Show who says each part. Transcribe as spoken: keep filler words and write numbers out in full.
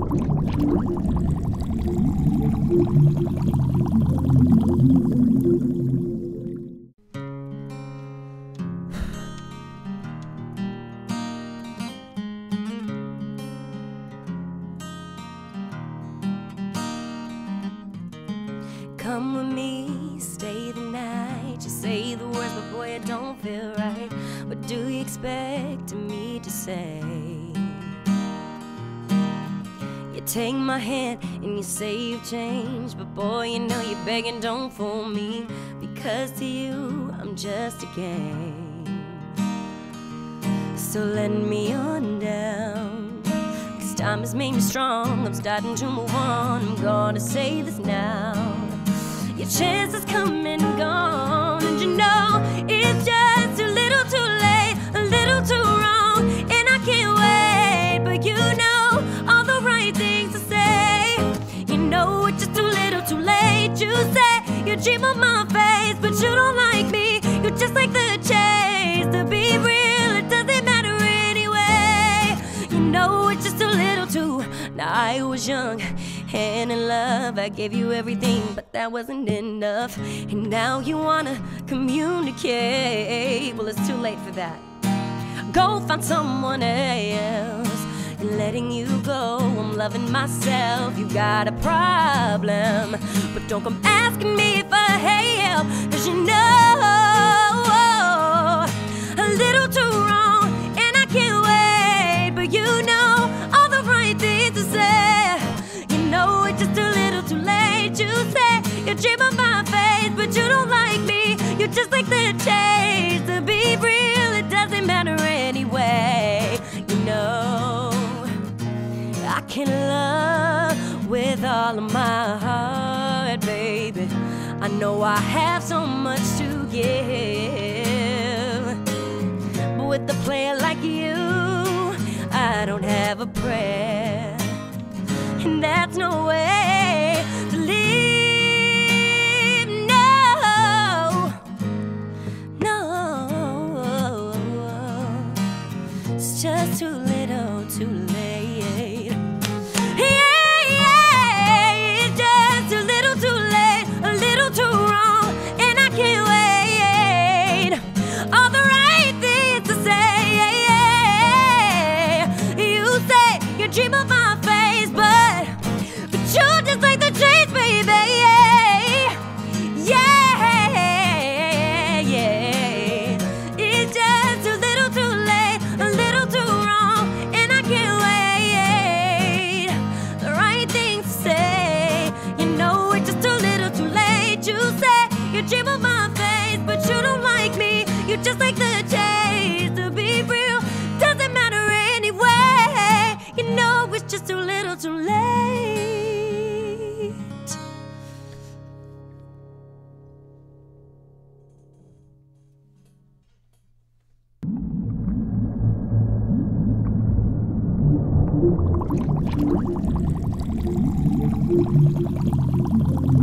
Speaker 1: Come with me, stay the night. You say the words, but boy, it don't feel right. What do you expect me to say? You take my hand and you say you've changed, but boy, you know you're begging, don't fool me, because to you, I'm just a game. So let me on down, 'cause time has made me strong. I'm starting to move on, I'm gonna say this now. Your chance has come and gone, and you know it's just a little too late, a little too wrong, and I can't wait. But you know all the right things to say. You know it's just too little too late. You say you dream of my face, but you don't like me. You just like the chase. To be real, it doesn't matter anyway. You know it's just a little too. Now I was young and in love, I gave you everything, but that wasn't enough. And now you wanna communicate. Well, it's too late for that. Go find someone else. And letting you go, I'm loving myself. You got a problem, but don't come asking me for help, 'cause you know a little too wrong, and I can't wait. But you know all the right things to say. No, it's just a little too late. You say you dream of my face, but you don't like me. You just like the chase. To be real, it doesn't matter anyway. You know I can love with all of my heart, baby. I know I have so much to give, but with a player like you, I don't have a prayer. And that's no way to live, no, no. It's just too little, too late. Yeah, yeah, it's just a little too late, a little too wrong, and I can't wait. All the right things to say. You say you dream of my face, but you're just like the chase, baby. Yeah, yeah. It's just a little too late, a little too wrong, and I can't wait. The right things to say. You know it's just a little too late. You say you dream of my face, but you don't like me. You just like the chase. To be real, doesn't matter anyway. You know it's just a little too late.
Speaker 2: Thank you.